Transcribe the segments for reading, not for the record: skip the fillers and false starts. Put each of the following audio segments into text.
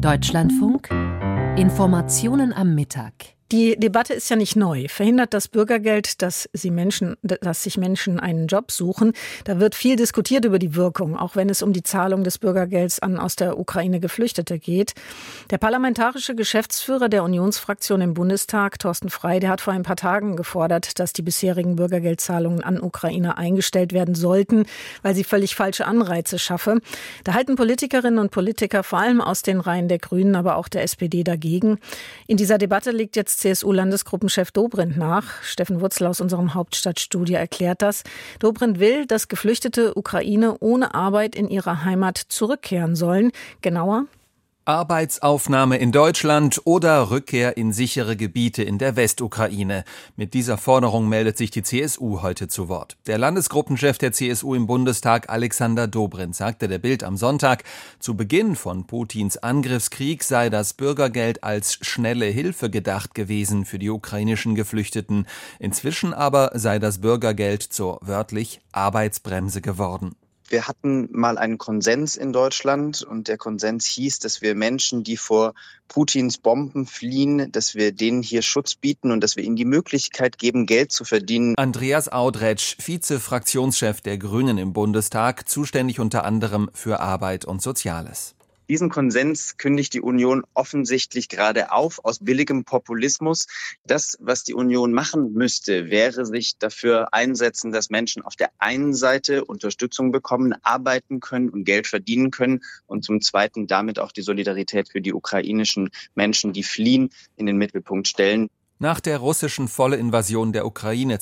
Deutschlandfunk Informationen am Mittag. Die Debatte ist ja nicht neu. Verhindert das Bürgergeld, dass sich Menschen einen Job suchen? Da wird viel diskutiert über die Wirkung, auch wenn es um die Zahlung des Bürgergelds an aus der Ukraine Geflüchtete geht. Der parlamentarische Geschäftsführer der Unionsfraktion im Bundestag, Thorsten Frey, der hat vor ein paar Tagen gefordert, dass die bisherigen Bürgergeldzahlungen an Ukrainer eingestellt werden sollten, weil sie völlig falsche Anreize schaffe. Da halten Politikerinnen und Politiker vor allem aus den Reihen der Grünen, aber auch der SPD dagegen. In dieser Debatte liegt jetzt CSU-Landesgruppenchef Dobrindt nach. Steffen Wurzel aus unserem Hauptstadtstudio erklärt das. Dobrindt will, dass geflüchtete Ukraine ohne Arbeit in ihre Heimat zurückkehren sollen. Genauer: Arbeitsaufnahme in Deutschland oder Rückkehr in sichere Gebiete in der Westukraine. Mit dieser Forderung meldet sich die CSU heute zu Wort. Der Landesgruppenchef der CSU im Bundestag, Alexander Dobrindt, sagte der Bild am Sonntag, zu Beginn von Putins Angriffskrieg sei das Bürgergeld als schnelle Hilfe gedacht gewesen für die ukrainischen Geflüchteten. Inzwischen aber sei das Bürgergeld zur wörtlich Arbeitsbremse geworden. Wir hatten mal einen Konsens in Deutschland und der Konsens hieß, dass wir Menschen, die vor Putins Bomben fliehen, dass wir denen hier Schutz bieten und dass wir ihnen die Möglichkeit geben, Geld zu verdienen. Andreas Audretsch, Vize-Fraktionschef der Grünen im Bundestag, zuständig unter anderem für Arbeit und Soziales. Diesen Konsens kündigt die Union offensichtlich gerade auf, aus billigem Populismus. Das, was die Union machen müsste, wäre sich dafür einsetzen, dass Menschen auf der einen Seite Unterstützung bekommen, arbeiten können und Geld verdienen können und zum Zweiten damit auch die Solidarität für die ukrainischen Menschen, die fliehen, in den Mittelpunkt stellen. Nach der russischen Vollinvasion der Ukraine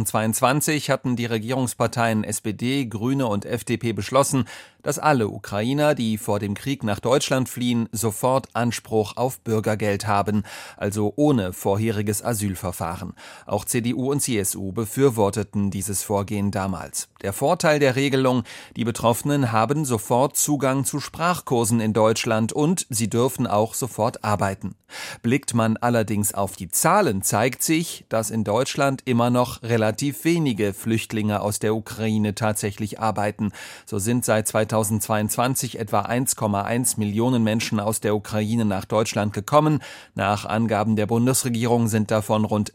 2022 hatten die Regierungsparteien SPD, Grüne und FDP beschlossen, dass alle Ukrainer, die vor dem Krieg nach Deutschland fliehen, sofort Anspruch auf Bürgergeld haben, also ohne vorheriges Asylverfahren. Auch CDU und CSU befürworteten dieses Vorgehen damals. Der Vorteil der Regelung: die Betroffenen haben sofort Zugang zu Sprachkursen in Deutschland und sie dürfen auch sofort arbeiten. Blickt man allerdings auf die Zahlen, zeigt sich, dass in Deutschland immer noch relativ wenige Flüchtlinge aus der Ukraine tatsächlich arbeiten. So sind seit 2022 etwa 1,1 Millionen Menschen aus der Ukraine nach Deutschland gekommen. Nach Angaben der Bundesregierung sind davon rund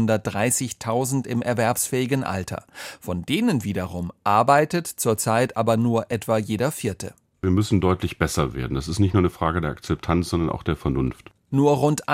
730.000 im erwerbsfähigen Alter. Von denen wiederum arbeitet zurzeit aber nur etwa jeder Vierte. Wir müssen deutlich besser werden. Das ist nicht nur eine Frage der Akzeptanz, sondern auch der Vernunft. Nur rund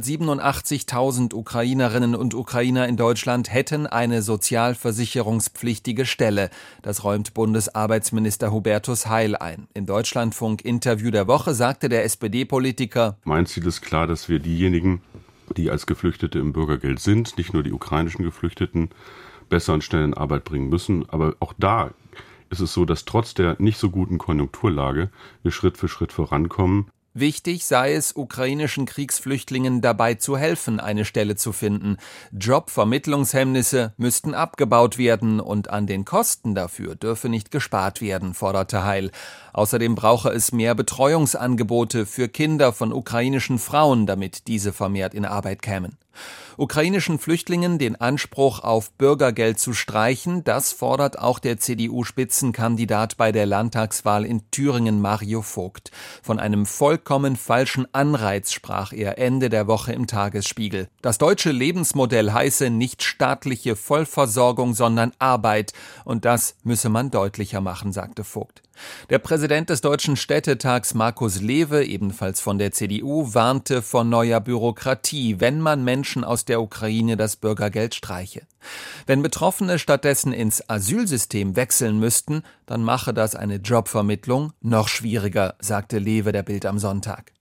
187.000 Ukrainerinnen und Ukrainer in Deutschland hätten eine sozialversicherungspflichtige Stelle. Das räumt Bundesarbeitsminister Hubertus Heil ein. Im Deutschlandfunk-Interview der Woche sagte der SPD-Politiker: Mein Ziel ist klar, dass wir diejenigen, die als Geflüchtete im Bürgergeld sind, nicht nur die ukrainischen Geflüchteten, besser und schnell in Arbeit bringen müssen. Aber auch da ist es so, dass trotz der nicht so guten Konjunkturlage wir Schritt für Schritt vorankommen. Wichtig sei es, ukrainischen Kriegsflüchtlingen dabei zu helfen, eine Stelle zu finden. Jobvermittlungshemmnisse müssten abgebaut werden und an den Kosten dafür dürfe nicht gespart werden, forderte Heil. Außerdem brauche es mehr Betreuungsangebote für Kinder von ukrainischen Frauen, damit diese vermehrt in Arbeit kämen. Ukrainischen Flüchtlingen den Anspruch auf Bürgergeld zu streichen, das fordert auch der CDU-Spitzenkandidat bei der Landtagswahl in Thüringen, Mario Vogt. Von einem vollkommen falschen Anreiz sprach er Ende der Woche im Tagesspiegel. Das deutsche Lebensmodell heiße nicht staatliche Vollversorgung, sondern Arbeit. Und das müsse man deutlicher machen, sagte Vogt. Der Präsident des Deutschen Städtetags, Markus Lewe, ebenfalls von der CDU, warnte vor neuer Bürokratie, wenn man Menschen aus der Ukraine das Bürgergeld streiche. Wenn Betroffene stattdessen ins Asylsystem wechseln müssten, dann mache das eine Jobvermittlung noch schwieriger, sagte Lewe der Bild am Sonntag.